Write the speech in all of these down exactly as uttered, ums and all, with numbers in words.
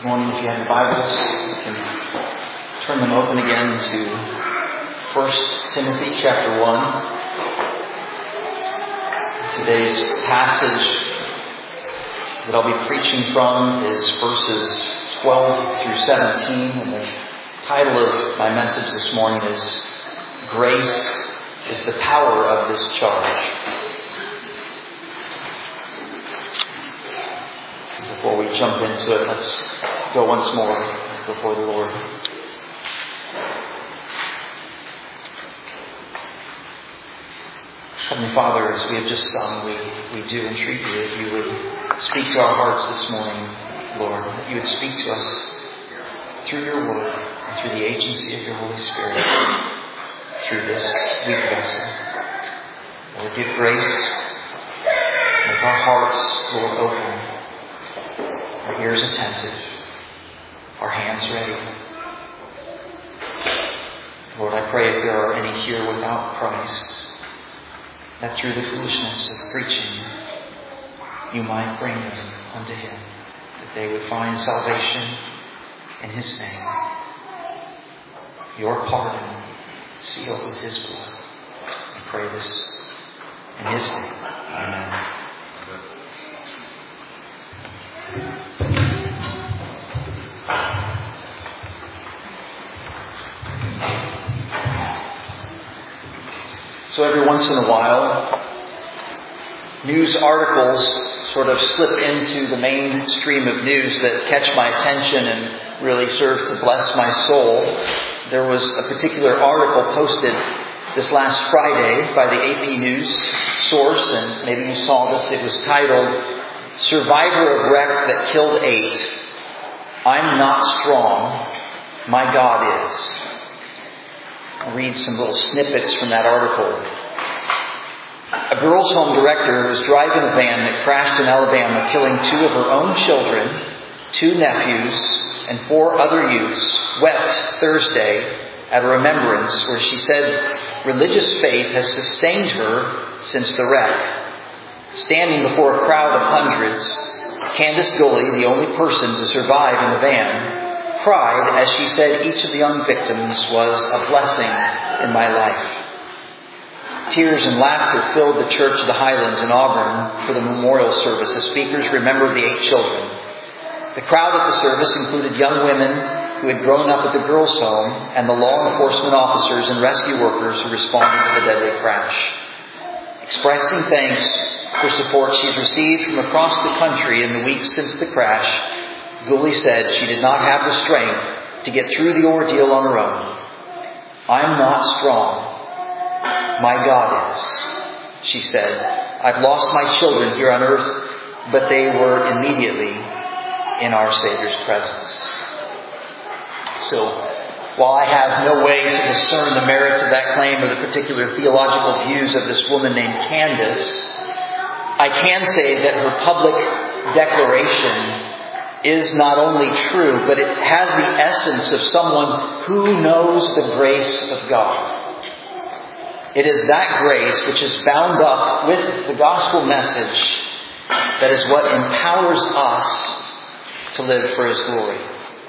morning, if you have your Bibles, you can turn them open again to First Timothy chapter one. Today's passage that I'll be preaching from is verses twelve through seventeen, and the title of my message this morning is Grace is the Power of This Charge. Before we jump into it, let's go once more before the Lord. Heavenly Father, as we have just sung, we, we do entreat you that you would speak to our hearts this morning, Lord, that you would speak to us through your word and through the agency of your Holy Spirit, through this weak vessel. Lord, give grace. Make our hearts, Lord, open. Our ears attentive, our hands ready. Lord, I pray if there are any here without Christ, that through the foolishness of preaching, you might bring them unto Him, that they would find salvation in His name. Your pardon sealed with His blood. I pray this in His name. Amen. So every once in a while, news articles sort of slip into the mainstream of news that catch my attention and really serve to bless my soul. There was a particular article posted this last Friday by the A P News source, and maybe you saw this. It was titled, "Survivor of Wreck That Killed Eight. I'm Not Strong. My God Is." I'll read some little snippets from that article. A girls' home director was driving a van that crashed in Alabama, killing two of her own children, two nephews, and four other youths, wept Thursday at a remembrance where she said religious faith has sustained her since the wreck. Standing before a crowd of hundreds, Candace Gulley, the only person to survive in the van, cried as she said each of the young victims was a blessing in my life. Tears and laughter filled the Church of the Highlands in Auburn for the memorial service as speakers remembered the eight children. The crowd at the service included young women who had grown up at the girls' home and the law enforcement officers and rescue workers who responded to the deadly crash. Expressing thanks for support she'd received from across the country in the weeks since the crash, Gulley said she did not have the strength to get through the ordeal on her own. I'm not strong. My God is, she said. I've lost my children here on earth, but they were immediately in our Savior's presence. So, while I have no way to discern the merits of that claim or the particular theological views of this woman named Candace, I can say that her public declaration is not only true, but it has the essence of someone who knows the grace of God. It is that grace which is bound up with the gospel message that is what empowers us to live for His glory.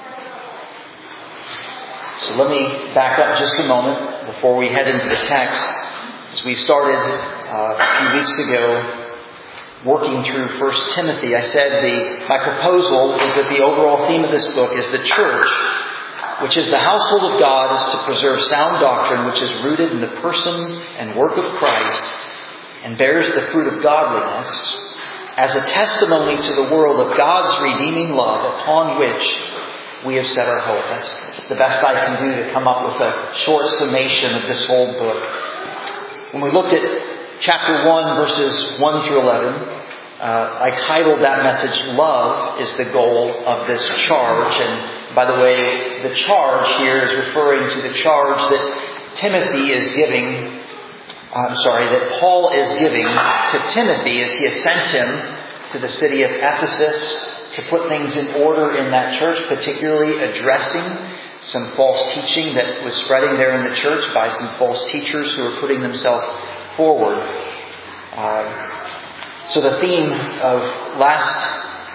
So let me back up just a moment before we head into the text. As we started uh, a few weeks ago, working through First Timothy, I said the my proposal is that the overall theme of this book is the church, which is the household of God, is to preserve sound doctrine which is rooted in the person and work of Christ and bears the fruit of godliness as a testimony to the world of God's redeeming love upon which we have set our hope. That's the best I can do to come up with a short summation of this whole book. When we looked at chapter one, verses one through eleven, uh, I titled that message, Love is the Goal of This Charge. And by the way, the charge here is referring to the charge that Timothy is giving, I'm sorry, that Paul is giving to Timothy as he has sent him to the city of Ephesus to put things in order in that church, particularly addressing some false teaching that was spreading there in the church by some false teachers who were putting themselves forward. Uh, so the theme of last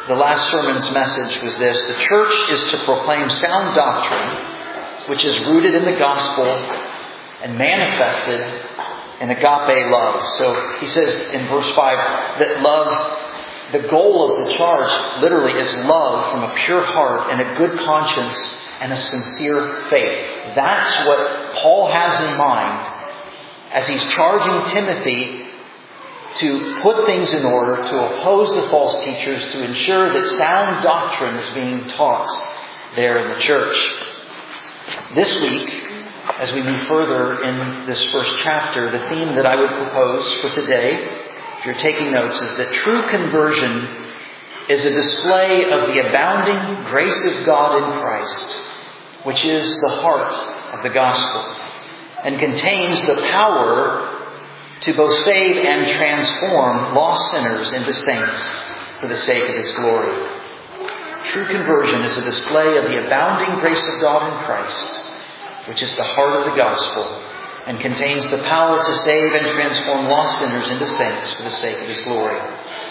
the last sermon's message was this: the church is to proclaim sound doctrine, which is rooted in the gospel and manifested in agape love. So he says in verse five that love, the goal of the charge literally is love from a pure heart and a good conscience and a sincere faith. That's what Paul has in mind as he's charging Timothy to put things in order, to oppose the false teachers, to ensure that sound doctrine is being taught there in the church. This week, as we move further in this first chapter, the theme that I would propose for today, if you're taking notes, is that true conversion is a display of the abounding grace of God in Christ, which is the heart of the gospel, and contains the power to both save and transform lost sinners into saints for the sake of His glory. True conversion is a display of the abounding grace of God in Christ, which is the heart of the gospel, and contains the power to save and transform lost sinners into saints for the sake of His glory.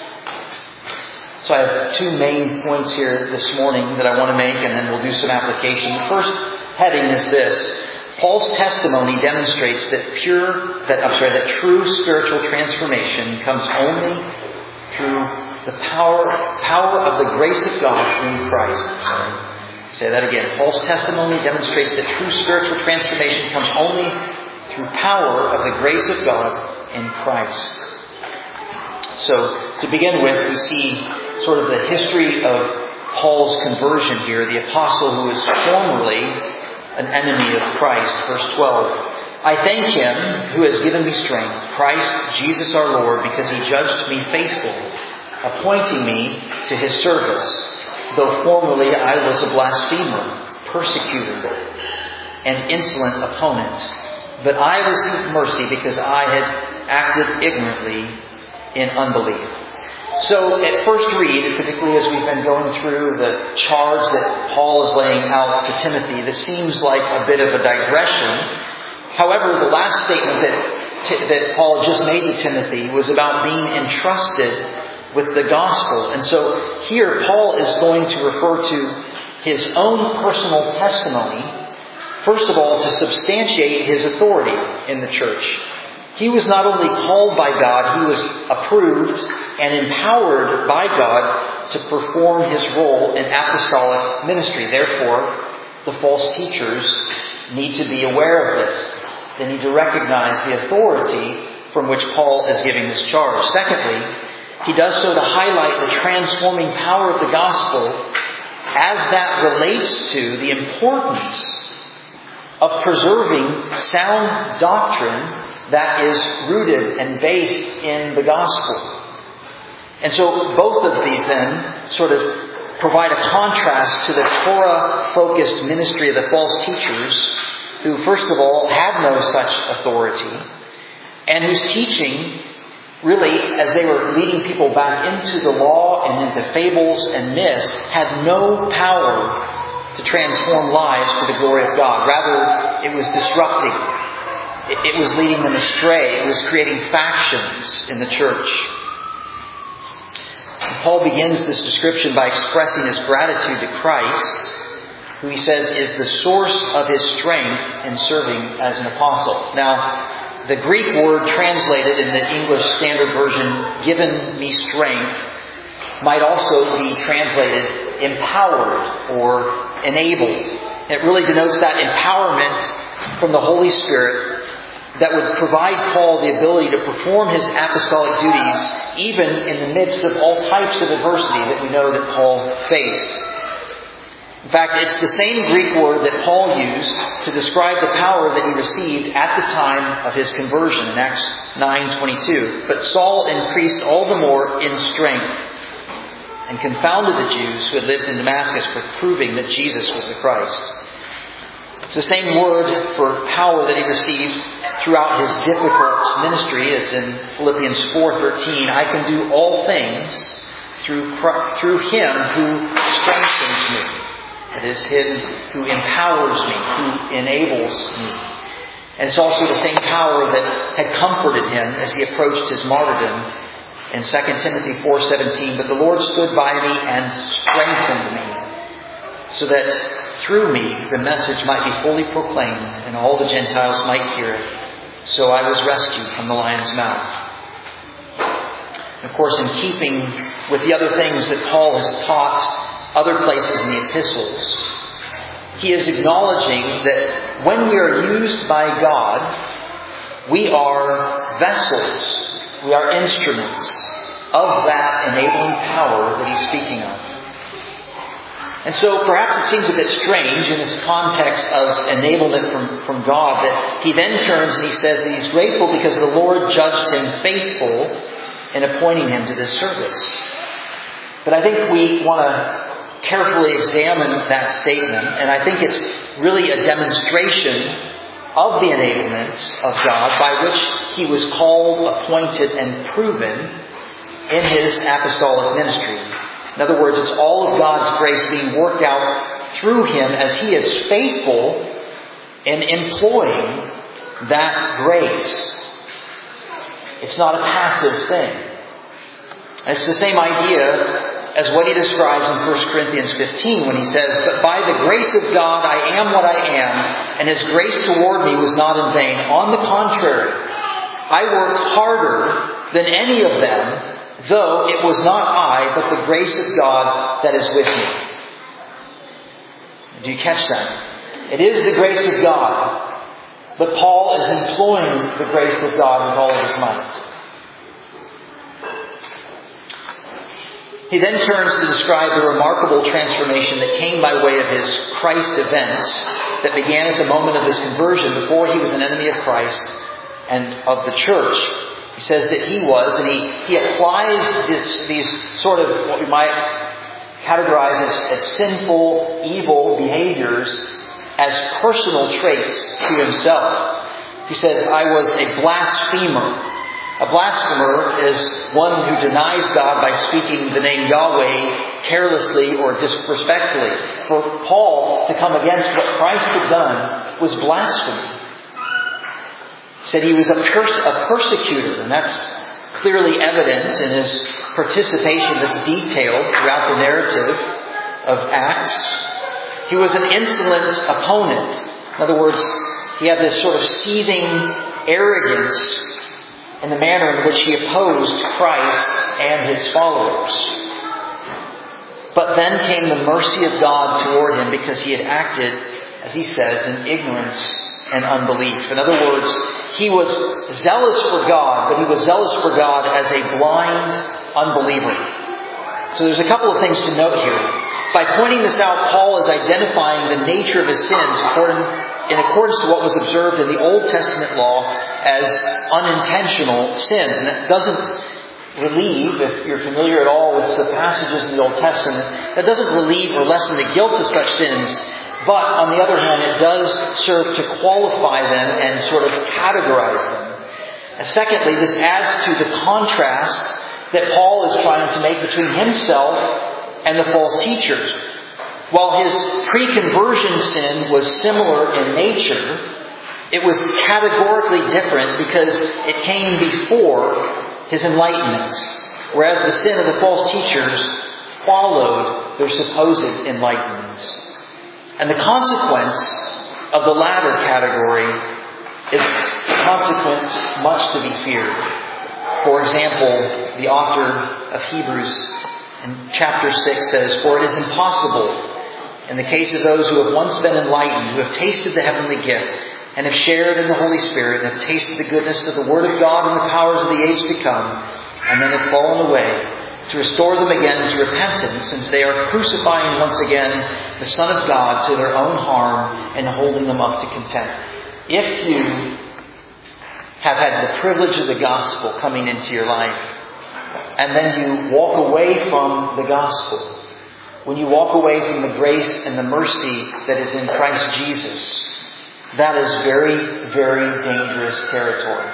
So I have two main points here this morning that I want to make, and then we'll do some application. The first heading is this: Paul's testimony demonstrates that pure, that I'm sorry, that true spiritual transformation comes only through the power, power of the grace of God in Christ. Sorry. Say that again. Paul's testimony demonstrates that true spiritual transformation comes only through power of the grace of God in Christ. So, to begin with, we see sort of the history of Paul's conversion here. The apostle who was formerly an enemy of Christ. Verse twelve. I thank Him who has given me strength, Christ Jesus our Lord, because He judged me faithful, appointing me to His service, though formerly I was a blasphemer, persecutor, and insolent opponent. But I received mercy because I had acted ignorantly in unbelief. So at first read, particularly as we've been going through the charge that Paul is laying out to Timothy, this seems like a bit of a digression. However, the last statement that, that Paul just made to Timothy was about being entrusted with the gospel. And so here Paul is going to refer to his own personal testimony, first of all, to substantiate his authority in the church. He was not only called by God, he was approved and empowered by God to perform his role in apostolic ministry. Therefore, the false teachers need to be aware of this. They need to recognize the authority from which Paul is giving this charge. Secondly, he does so to highlight the transforming power of the gospel as that relates to the importance of preserving sound doctrine that is rooted and based in the gospel. And so both of these then sort of provide a contrast to the Torah-focused ministry of the false teachers, who first of all had no such authority, and whose teaching really, as they were leading people back into the law and into fables and myths, had no power to transform lives for the glory of God. Rather, it was disrupting. It was leading them astray. It was creating factions in the church. Paul begins this description by expressing his gratitude to Christ, who he says is the source of his strength in serving as an apostle. Now, the Greek word translated in the English Standard Version, given me strength, might also be translated empowered or enabled. It really denotes that empowerment from the Holy Spirit that would provide Paul the ability to perform his apostolic duties even in the midst of all types of adversity that we know that Paul faced. In fact, it's the same Greek word that Paul used to describe the power that he received at the time of his conversion in Acts nine twenty-two. But Saul increased all the more in strength and confounded the Jews who had lived in Damascus for proving that Jesus was the Christ. It's the same word for power that he received throughout his difficult ministry as in Philippians four thirteen. I can do all things through through Him who strengthens me. It is Him who empowers me, who enables me. And it's also the same power that had comforted him as he approached his martyrdom in Second Timothy four seventeen, "But the Lord stood by me and strengthened me, so that through me the message might be fully proclaimed, and all the Gentiles might hear it. So I was rescued from the lion's mouth." Of course, in keeping with the other things that Paul has taught other places in the epistles, he is acknowledging that when we are used by God, we are vessels, we are instruments of that enabling power that he's speaking of. And so perhaps it seems a bit strange in this context of enablement from, from God that he then turns and he says that he's grateful because the Lord judged him faithful in appointing him to this service. But I think we want to carefully examine that statement, and I think it's really a demonstration of the enablement of God by which he was called, appointed, and proven in his apostolic ministry. In other words, it's all of God's grace being worked out through him as he is faithful in employing that grace. It's not a passive thing. And it's the same idea as what he describes in First Corinthians fifteen when he says, "But by the grace of God I am what I am, and his grace toward me was not in vain. On the contrary, I worked harder than any of them, though it was not I, but the grace of God that is with me." Do you catch that? It is the grace of God. But Paul is employing the grace of God with all of his might. He then turns to describe the remarkable transformation that came by way of his Christ events that began at the moment of his conversion before he was an enemy of Christ and of the church. He says that he was, and he, he applies this, these sort of what we might categorize as, as sinful, evil behaviors as personal traits to himself. He said, "I was a blasphemer." A blasphemer is one who denies God by speaking the name Yahweh carelessly or disrespectfully. For Paul to come against what Christ had done was blasphemy. He said he was a, pers- a persecutor, and that's clearly evident in his participation that's detailed throughout the narrative of Acts. He was an insolent opponent. In other words, he had this sort of seething arrogance in the manner in which he opposed Christ and his followers. But then came the mercy of God toward him because he had acted, as he says, in ignorance and unbelief. In other words, he was zealous for God, but he was zealous for God as a blind unbeliever. So there's a couple of things to note here. By pointing this out, Paul is identifying the nature of his sins according, in accordance to what was observed in the Old Testament law as unintentional sins. And that doesn't relieve, if you're familiar at all with the passages in the Old Testament, that doesn't relieve or lessen the guilt of such sins. But on the other hand, it does serve to qualify them and sort of categorize them. And secondly, this adds to the contrast that Paul is trying to make between himself and the false teachers. While his pre-conversion sin was similar in nature, it was categorically different because it came before his enlightenment, whereas the sin of the false teachers followed their supposed enlightenment. And the consequence of the latter category is a consequence much to be feared. For example, the author of Hebrews in chapter six says, "For it is impossible, in the case of those who have once been enlightened, who have tasted the heavenly gift, and have shared in the Holy Spirit, and have tasted the goodness of the Word of God and the powers of the age to come, and then have fallen away, to restore them again to repentance, since they are crucifying once again the Son of God to their own harm and holding them up to contempt." If you have had the privilege of the gospel coming into your life, and then you walk away from the gospel, when you walk away from the grace and the mercy that is in Christ Jesus, that is very, very dangerous territory.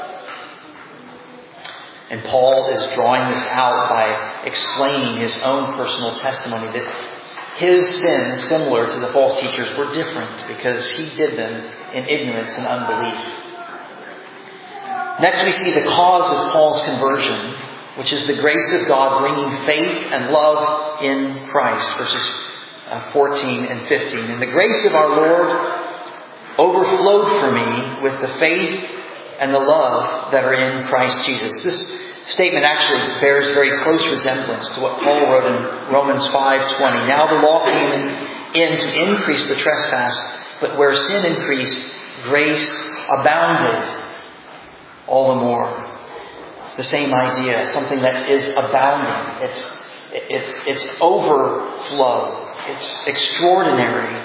And Paul is drawing this out by explaining his own personal testimony that his sins, similar to the false teachers, were different because he did them in ignorance and unbelief. Next we see the cause of Paul's conversion. which is the grace of God bringing faith and love in Christ, verses fourteen and fifteen. And the grace of our Lord overflowed for me with the faith and the love that are in Christ Jesus. This statement actually bears very close resemblance to what Paul wrote in Romans five twenty. Now the law came in to increase the trespass, but where sin increased, grace abounded all the more. It's the same idea, something that is abounding. It's it's it's overflow. It's extraordinary.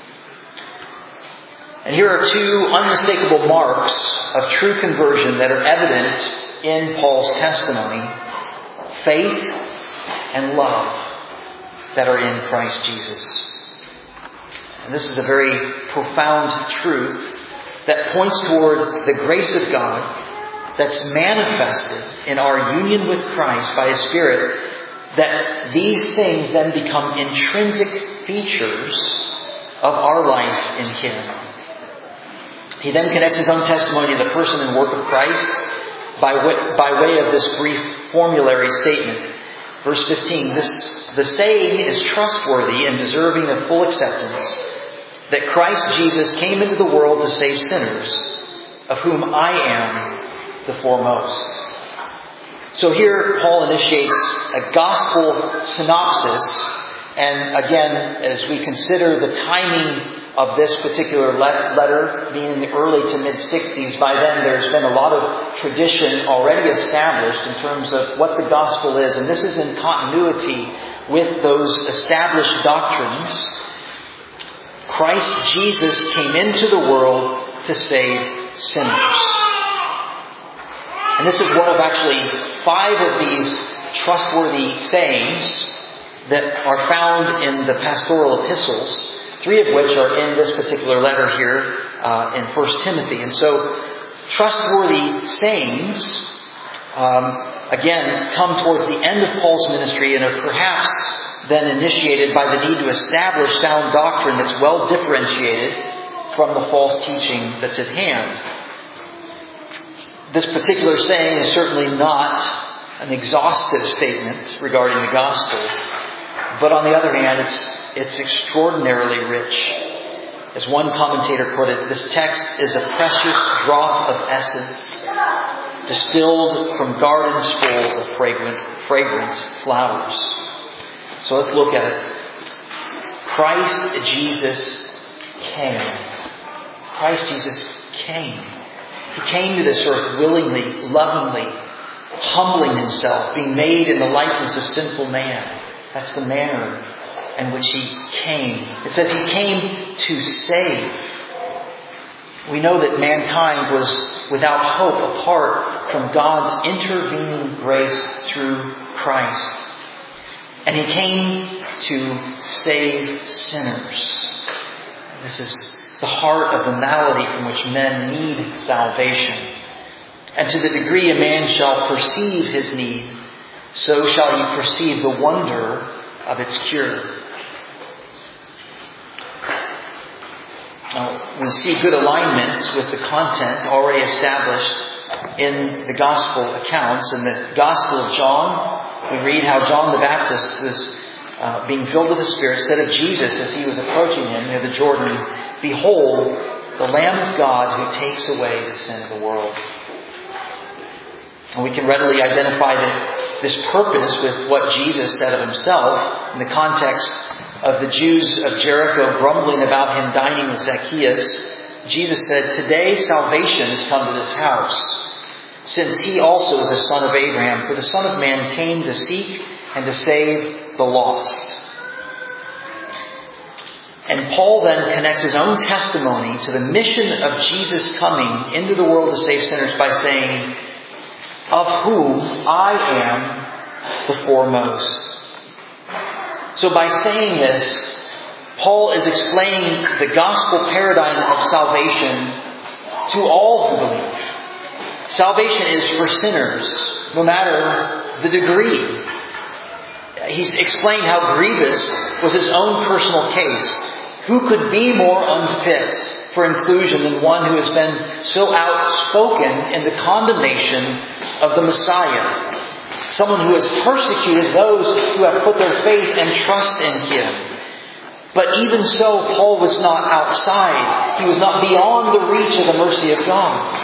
And here are two unmistakable marks of true conversion that are evident in Paul's testimony: faith and love that are in Christ Jesus. And this is a very profound truth that points toward the grace of God that's manifested in our union with Christ by His Spirit, that these things then become intrinsic features of our life in Him. He then connects his own testimony to the person and work of Christ by way, by way of this brief formulary statement. Verse fifteen, this, the saying is trustworthy and deserving of full acceptance, that Christ Jesus came into the world to save sinners, of whom I am the foremost. So here Paul initiates a gospel synopsis. And again, as we consider the timing of this particular letter being in the early to mid-sixties, by then there's been a lot of tradition already established in terms of what the gospel is. And this is in continuity with those established doctrines. Christ Jesus came into the world to save sinners. And this is one of actually five of these trustworthy sayings that are found in the pastoral epistles, three of which are in this particular letter here uh, in First Timothy. And so, trustworthy sayings, um, again, come towards the end of Paul's ministry and are perhaps then initiated by the need to establish sound doctrine that's well differentiated from the false teaching that's at hand. This particular saying is certainly not an exhaustive statement regarding the gospel, but on the other hand, it's it's extraordinarily rich. As one commentator put it, this text is a precious drop of essence distilled from gardens full of fragrant, fragrant flowers. So let's look at it. Christ Jesus came. Christ Jesus came. He came to this earth willingly, lovingly, humbling Himself, being made in the likeness of sinful man. That's the manner in which He came. It says He came to save. We know that mankind was without hope apart from God's intervening grace through Christ. And He came to save sinners. This is the heart of the malady from which men need salvation. And to the degree a man shall perceive his need, so shall he perceive the wonder of its cure. Now, we see good alignment with the content already established in the Gospel accounts. In the Gospel of John, we read how John the Baptist was uh, being filled with the Spirit, said of Jesus as he was approaching him near the Jordan, "Behold, the Lamb of God who takes away the sin of the world." And we can readily identify that this purpose with what Jesus said of Himself in the context of the Jews of Jericho grumbling about Him dining with Zacchaeus. Jesus said, "Today salvation has come to this house, since he also is a son of Abraham. For the Son of Man came to seek and to save the lost." And Paul then connects his own testimony to the mission of Jesus coming into the world to save sinners by saying, "Of whom I am the foremost." So by saying this, Paul is explaining the gospel paradigm of salvation to all who believe. Salvation is for sinners, no matter the degree. He's explained how grievous was his own personal case. Who could be more unfit for inclusion than one who has been so outspoken in the condemnation of the Messiah? Someone who has persecuted those who have put their faith and trust in Him. But even so, Paul was not outside. He was not beyond the reach of the mercy of God.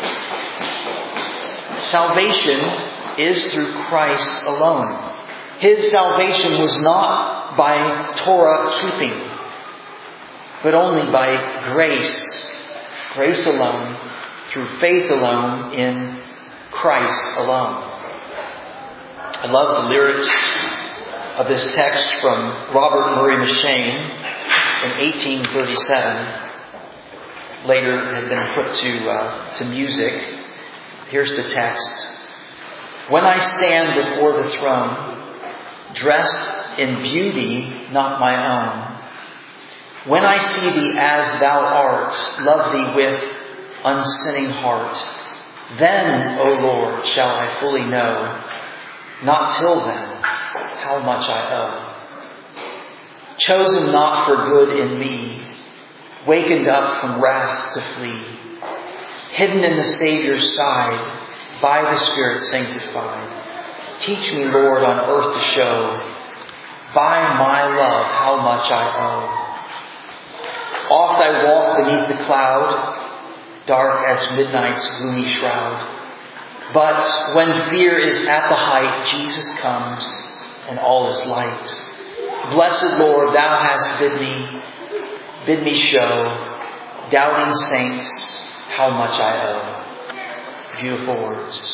Salvation is through Christ alone. His salvation was not by Torah keeping, but only by grace. Grace alone, through faith alone, in Christ alone. I love the lyrics of this text from Robert Murray M'Cheyne in eighteen thirty-seven. Later had been put to, uh, to music. Here's the text. When I stand before the throne, dressed in beauty not my own, when I see Thee as Thou art, love Thee with unsinning heart, then, O Lord, shall I fully know, not till then, how much I owe. Chosen not for good in me, wakened up from wrath to flee, hidden in the Saviour's side, by the Spirit sanctified. Teach me, Lord, on earth to show, by my love, how much I owe. Oft I walk beneath the cloud, dark as midnight's gloomy shroud. But when fear is at the height, Jesus comes, and all is light. Blessed Lord, Thou hast bid me, bid me show, doubting saints, how much I owe. Beautiful words.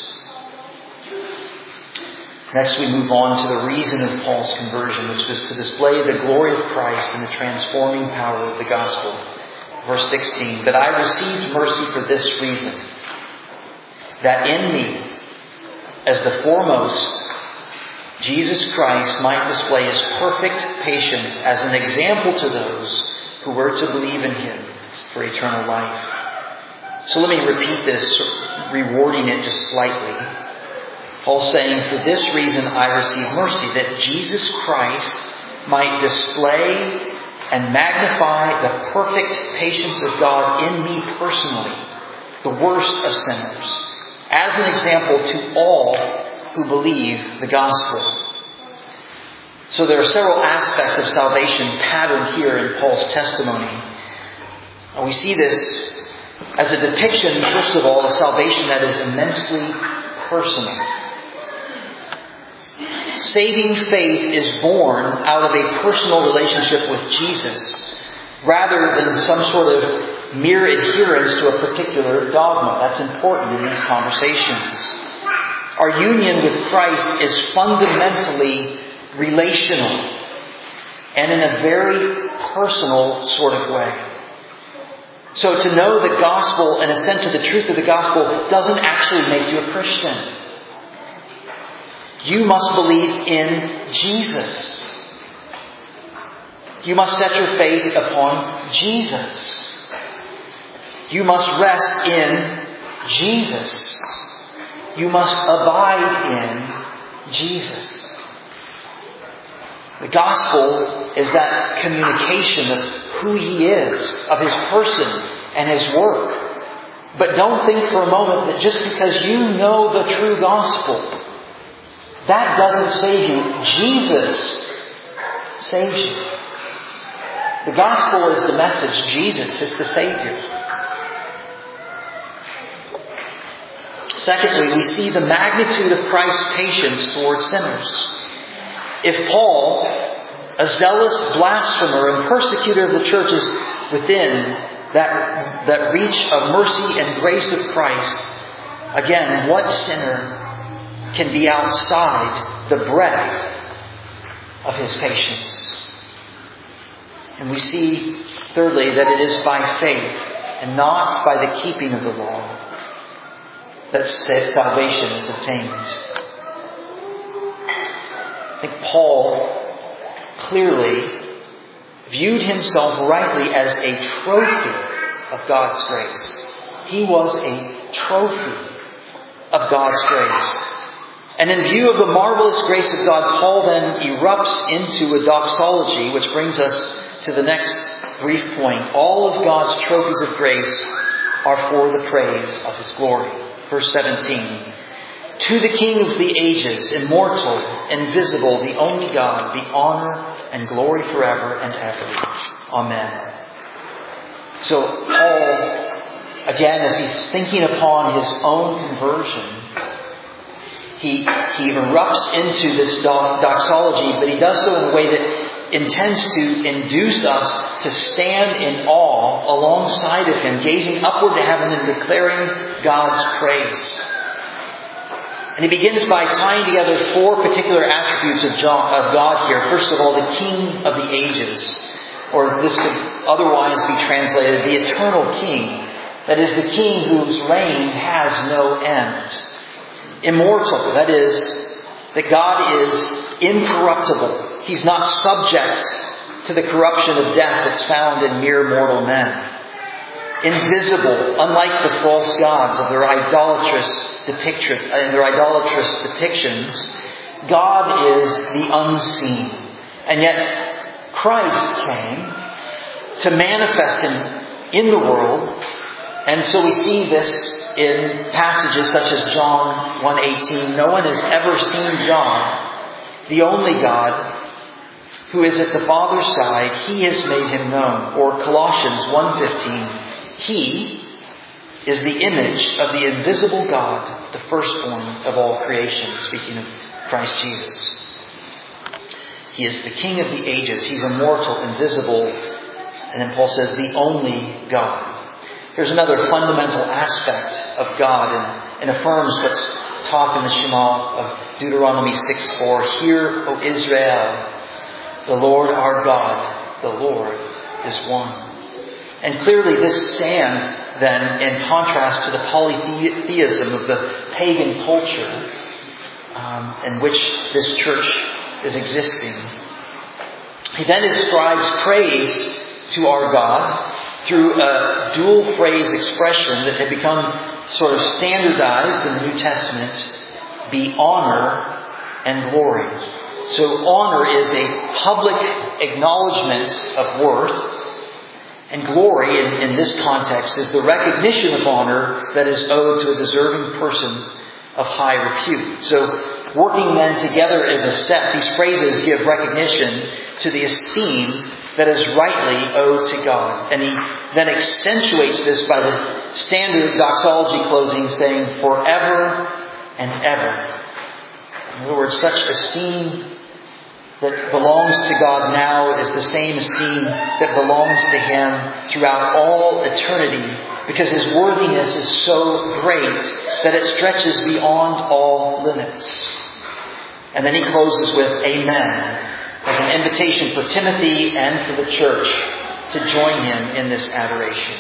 Next we move on to the reason of Paul's conversion, which was to display the glory of Christ and the transforming power of the gospel. Verse sixteen, but I received mercy for this reason, that in me, as the foremost, Jesus Christ might display His perfect patience as an example to those who were to believe in Him for eternal life. So let me repeat this, rewording it just slightly. Paul's saying, for this reason I receive mercy, that Jesus Christ might display and magnify the perfect patience of God in me personally, the worst of sinners, as an example to all who believe the gospel. So there are several aspects of salvation patterned here in Paul's testimony. And we see this as a depiction, first of all, of salvation that is immensely personal. Saving faith is born out of a personal relationship with Jesus, rather than some sort of mere adherence to a particular dogma. That's important in these conversations. Our union with Christ is fundamentally relational and in a very personal sort of way. So to know the gospel and assent to the truth of the gospel doesn't actually make you a Christian. You must believe in Jesus. You must set your faith upon Jesus. You must rest in Jesus. You must abide in Jesus. The gospel is that communication of who He is, of His person and His work. But don't think for a moment that just because you know the true gospel, that doesn't save you. Jesus saves you. The gospel is the message. Jesus is the Savior. Secondly, we see the magnitude of Christ's patience towards sinners. If Paul, a zealous blasphemer and persecutor of the churches within that, that reach of mercy and grace of Christ, again, what sinner can be outside the breadth of His patience? And we see, thirdly, that it is by faith and not by the keeping of the law that salvation is obtained. I think Paul clearly viewed himself rightly as a trophy of God's grace. He was a trophy of God's grace. And in view of the marvelous grace of God, Paul then erupts into a doxology, which brings us to the next brief point. All of God's trophies of grace are for the praise of His glory. Verse seventeen. To the King of the ages, immortal, invisible, the only God, be honor and glory forever and ever. Amen. So Paul, again, as he's thinking upon his own conversion, he, he erupts into this doxology, but he does so in a way that intends to induce us to stand in awe alongside of him, gazing upward to heaven and declaring God's praise. And he begins by tying together four particular attributes of God here. First of all, the King of the ages, or this could otherwise be translated, the eternal King. That is, the King whose reign has no end. Immortal, that is, that God is incorruptible. He's not subject to the corruption of death that's found in mere mortal men. Invisible, unlike the false gods of their idolatrous depiction, in their idolatrous depictions, God is the unseen. And yet Christ came to manifest Him in the world. And so we see this in passages such as John one eighteen. No one has ever seen God, the only God, who is at the Father's side. He has made Him known. Or Colossians one fifteen. He is the image of the invisible God, the firstborn of all creation, speaking of Christ Jesus. He is the King of the ages. He's immortal, invisible, and then Paul says, the only God. Here's another fundamental aspect of God, and, and affirms what's taught in the Shema of Deuteronomy six four. Hear, O Israel, the Lord our God, the Lord is one. And clearly this stands then in contrast to the polytheism of the pagan culture um, in which this church is existing. He then ascribes praise to our God through a dual phrase expression that had become sort of standardized in the New Testament, be honor and glory. So honor is a public acknowledgement of worth. And glory, in, in this context, is the recognition of honor that is owed to a deserving person of high repute. So, working then together as a set, these phrases give recognition to the esteem that is rightly owed to God. And he then accentuates this by the standard doxology closing, saying, forever and ever. In other words, such esteem that belongs to God now is the same esteem that belongs to Him throughout all eternity, because His worthiness is so great that it stretches beyond all limits. And then he closes with Amen, as an invitation for Timothy and for the church to join him in this adoration.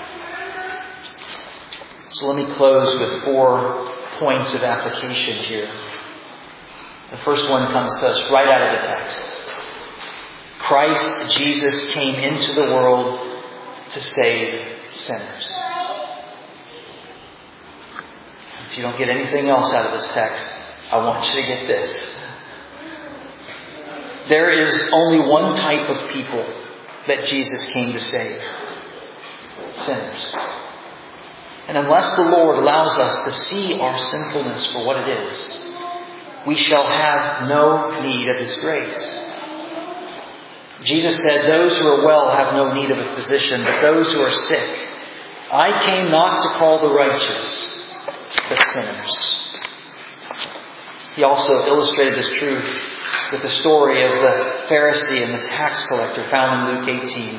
So let me close with four points of application here. The first one comes to us right out of the text. Christ Jesus came into the world to save sinners. If you don't get anything else out of this text, I want you to get this. There is only one type of people that Jesus came to save. Sinners. And unless the Lord allows us to see our sinfulness for what it is, we shall have no need of His grace. Jesus said, those who are well have no need of a physician, but those who are sick. I came not to call the righteous, but sinners. He also illustrated this truth with the story of the Pharisee and the tax collector found in Luke eighteen.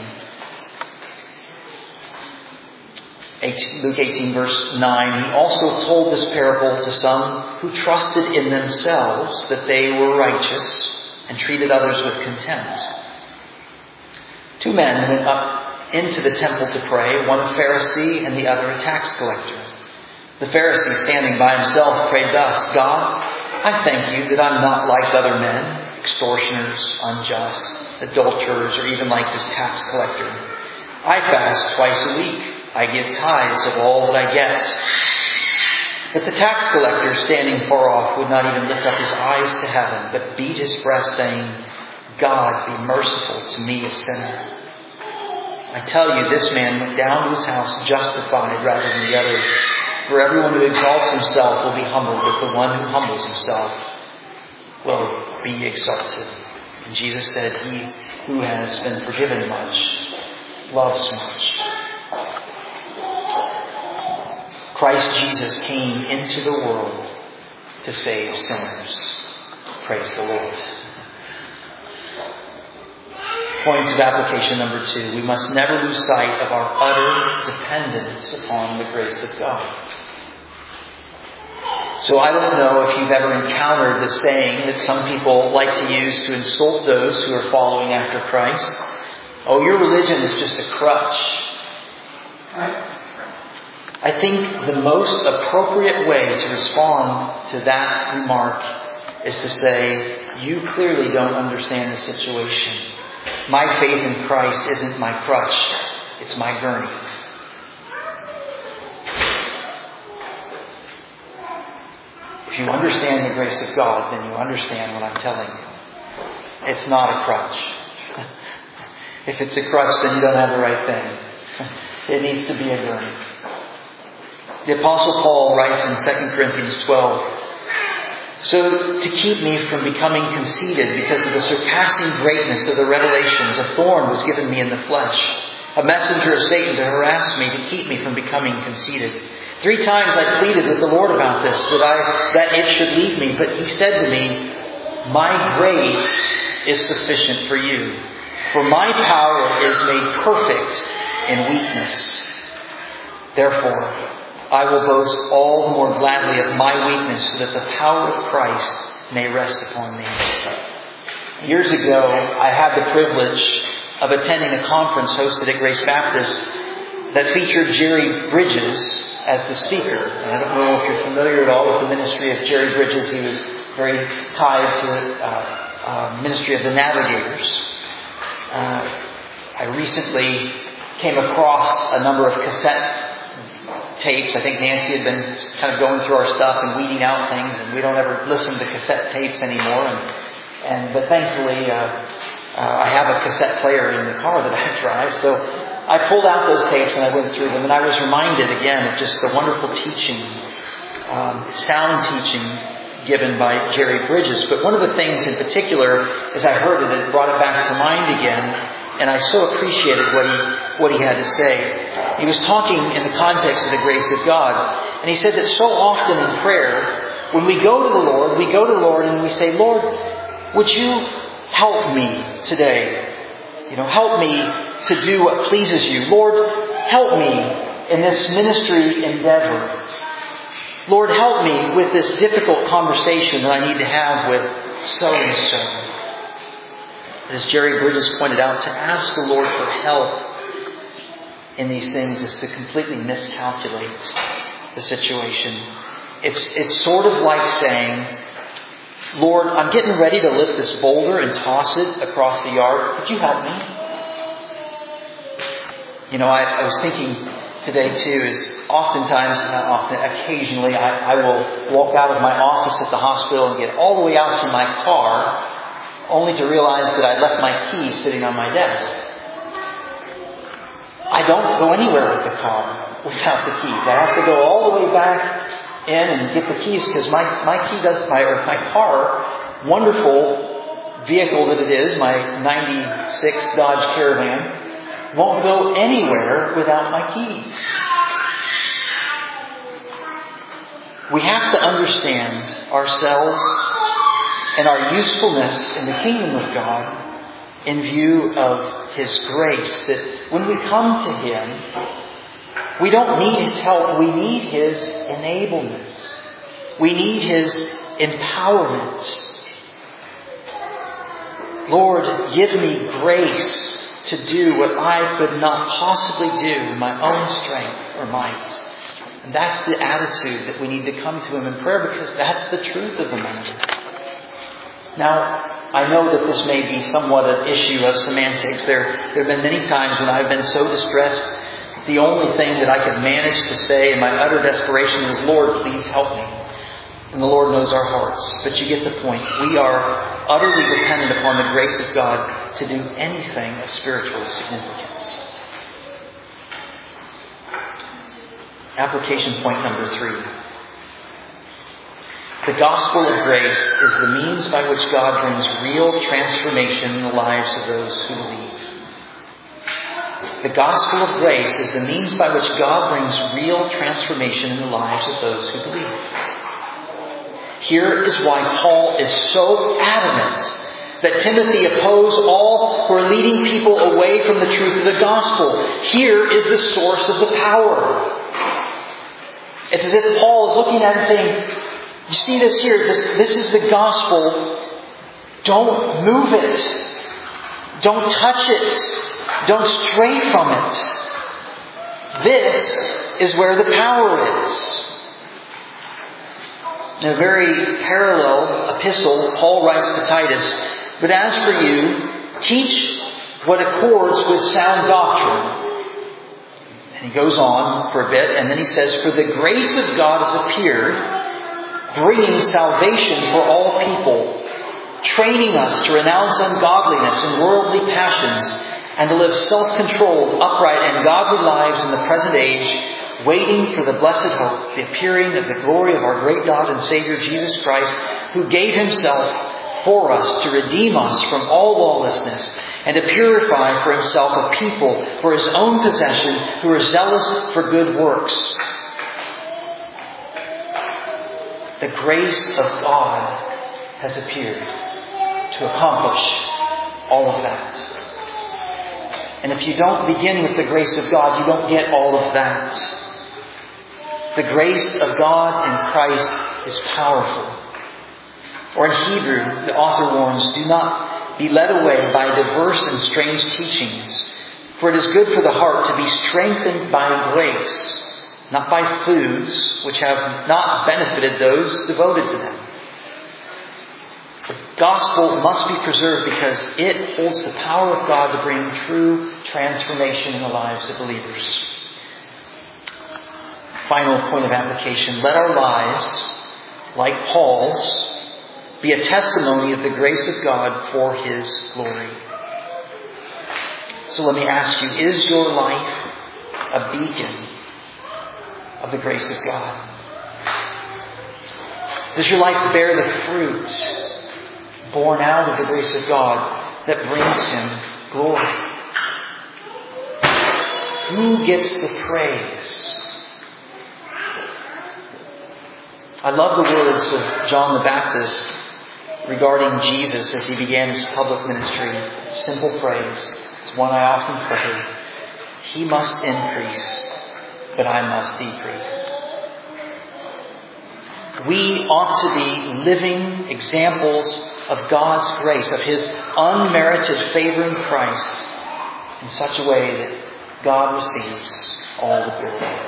Luke eighteen verse nine. He also told this parable to some who trusted in themselves that they were righteous and treated others with contempt. Two men went up into the temple to pray, one a Pharisee and the other a tax collector. The Pharisee, standing by himself, prayed thus, God, I thank you that I'm not like other men, extortioners, unjust, adulterers, or even like this tax collector. I fast twice a week. I give tithes of all that I get. But the tax collector, standing far off, would not even lift up his eyes to heaven, but beat his breast, saying, God, be merciful to me, a sinner. I tell you, this man went down to his house justified rather than the other. For everyone who exalts himself will be humbled, but the one who humbles himself will be exalted. And Jesus said, he who has been forgiven much loves much. Christ Jesus came into the world to save sinners. Praise the Lord. Point of application number two. We must never lose sight of our utter dependence upon the grace of God. So I don't know if you've ever encountered the saying that some people like to use to insult those who are following after Christ. Oh, your religion is just a crutch. I think the most appropriate way to respond to that remark is to say, you clearly don't understand the situation. My faith in Christ isn't my crutch, it's my gurney. If you understand the grace of God, then you understand what I'm telling you. It's not a crutch. If it's a crutch, then you don't have the right thing. It needs to be a gurney. The Apostle Paul writes in Second Corinthians twelve, so to keep me from becoming conceited because of the surpassing greatness of the revelations, a thorn was given me in the flesh, a messenger of Satan to harass me, to keep me from becoming conceited. Three times I pleaded with the Lord about this, that I that it should leave me. But He said to me, my grace is sufficient for you, for my power is made perfect in weakness. Therefore, I will boast all the more gladly of my weakness, so that the power of Christ may rest upon me. Years ago, I had the privilege of attending a conference hosted at Grace Baptist that featured Jerry Bridges as the speaker. And I don't know if you're familiar at all with the ministry of Jerry Bridges. He was very tied to the uh, uh, ministry of the Navigators. Uh, I recently came across a number of cassette tapes. I think Nancy had been kind of going through our stuff and weeding out things, and we don't ever listen to cassette tapes anymore. And, and but thankfully, uh, uh, I have a cassette player in the car that I drive. So I pulled out those tapes and I went through them, and I was reminded again of just the wonderful teaching, um, sound teaching given by Jerry Bridges. But one of the things in particular, as I heard it, it brought it back to mind again. And I so appreciated what he what he had to say. He was talking in the context of the grace of God. And he said that so often in prayer, when we go to the Lord, we go to the Lord and we say, Lord, would you help me today? You know, help me to do what pleases you. Lord, help me in this ministry endeavor. Lord, help me with this difficult conversation that I need to have with so-and-so. As Jerry Bridges pointed out, to ask the Lord for help in these things is to completely miscalculate the situation. It's it's sort of like saying, Lord, I'm getting ready to lift this boulder and toss it across the yard. Could you help me? You know, I, I was thinking today too, is oftentimes, not often, occasionally, I, I will walk out of my office at the hospital and get all the way out to my car, only to realize that I left my keys sitting on my desk. I don't go anywhere with the car without the keys. I have to go all the way back in and get the keys, because my, my key does my or my car, wonderful vehicle that it is, my ninety-six Dodge Caravan, won't go anywhere without my key. We have to understand ourselves and our usefulness in the kingdom of God in view of His grace, that when we come to Him, we don't need His help, we need His enablement. We need His empowerment. Lord, give me grace to do what I could not possibly do in my own strength or might. And that's the attitude that we need to come to Him in prayer, because that's the truth of the matter. Now, I know that this may be somewhat an issue of semantics. There, there have been many times when I've been so distressed, the only thing that I could manage to say in my utter desperation was, Lord, please help me. And the Lord knows our hearts. But you get the point. We are utterly dependent upon the grace of God to do anything of spiritual significance. Application point number three. The gospel of grace is the means by which God brings real transformation in the lives of those who believe. The gospel of grace is the means by which God brings real transformation in the lives of those who believe. Here is why Paul is so adamant that Timothy oppose all who are leading people away from the truth of the gospel. Here is the source of the power. It's as if Paul is looking at it and saying, you see this here, this, this is the gospel. Don't move it. Don't touch it. Don't stray from it. This is where the power is. In a very parallel epistle, Paul writes to Titus, but as for you, teach what accords with sound doctrine. And he goes on for a bit, and then he says, for the grace of God has appeared, bringing salvation for all people, training us to renounce ungodliness and worldly passions, and to live self-controlled, upright, and godly lives in the present age, waiting for the blessed hope, the appearing of the glory of our great God and Savior Jesus Christ, who gave Himself for us to redeem us from all lawlessness and to purify for Himself a people for His own possession who are zealous for good works. The grace of God has appeared to accomplish all of that. And if you don't begin with the grace of God, you don't get all of that. The grace of God in Christ is powerful. Or in Hebrew, the author warns, do not be led away by diverse and strange teachings, for it is good for the heart to be strengthened by grace, not by foods which have not benefited those devoted to them. The gospel must be preserved because it holds the power of God to bring true transformation in the lives of believers. Final point of application. Let our lives, like Paul's, be a testimony of the grace of God for His glory. So let me ask you, is your life a beacon of the grace of God? Does your life bear the fruit born out of the grace of God that brings Him glory? Who gets the praise? I love the words of John the Baptist regarding Jesus as He began His public ministry. Simple phrase. It's one I often pray. He must increase, but I must decrease. We ought to be living examples of God's grace, of His unmerited favor in Christ in such a way that God receives all the glory.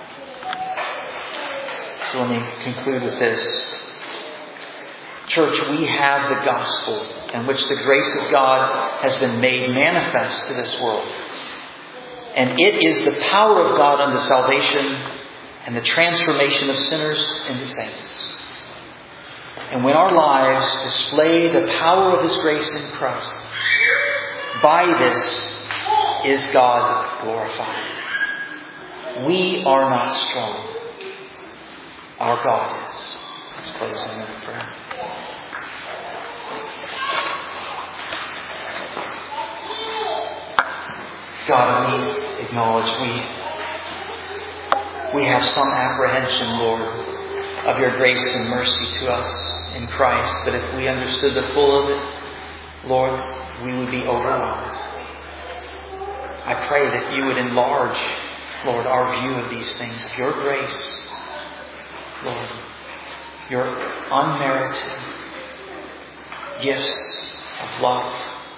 So let me conclude with this. Church, we have the gospel in which the grace of God has been made manifest to this world. And it is the power of God unto salvation and the transformation of sinners into saints. And when our lives display the power of His grace in Christ, by this is God glorified. We are not strong. Our God is. Let's close in a prayer. God, we acknowledge we we have some apprehension, Lord, of Your grace and mercy to us in Christ. But if we understood the full of it, Lord, we would be overwhelmed. I pray that You would enlarge, Lord, our view of these things, of Your grace, Lord, Your unmerited gifts of love.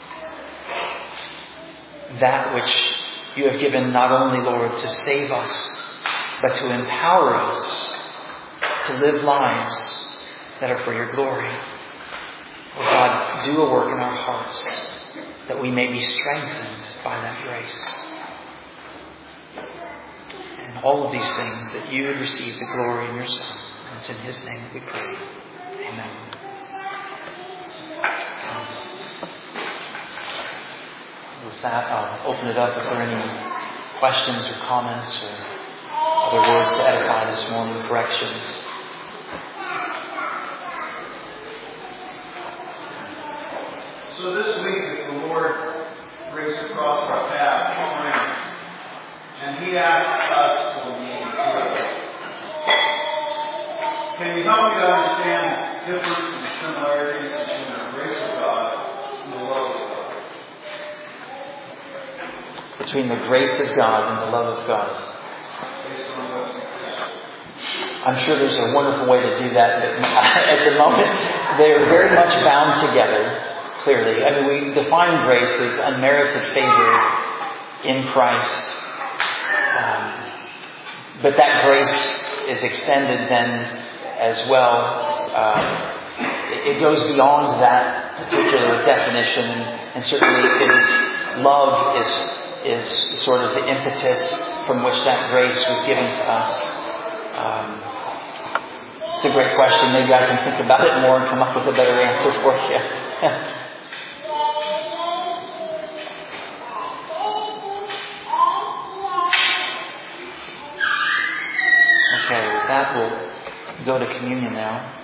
That which You have given not only, Lord, to save us, but to empower us to live lives that are for Your glory. Oh God, do a work in our hearts that we may be strengthened by that grace. And all of these things, that You would receive the glory in Your Son. And it's in His name that we pray. Amen. With that, I'll open it up if there are any questions or comments or their words to edify this morning, corrections. So this week that the Lord brings across our path, and He asks us to lead together. Can you help me to understand the difference and similarities between the grace of God and the love of God? Between the grace of God and the love of God. I'm sure there's a wonderful way to do that, but at the moment they are very much bound together, clearly. I mean, we define grace as unmerited favor in Christ. Um, but that grace is extended then as well. Um, it, it goes beyond that particular definition, and, and certainly it is, love is, is sort of the impetus from which that grace was given to us. Um, it's a great question. Maybe I can think about it more and come up with a better answer for you. Okay, with that we'll go to communion now.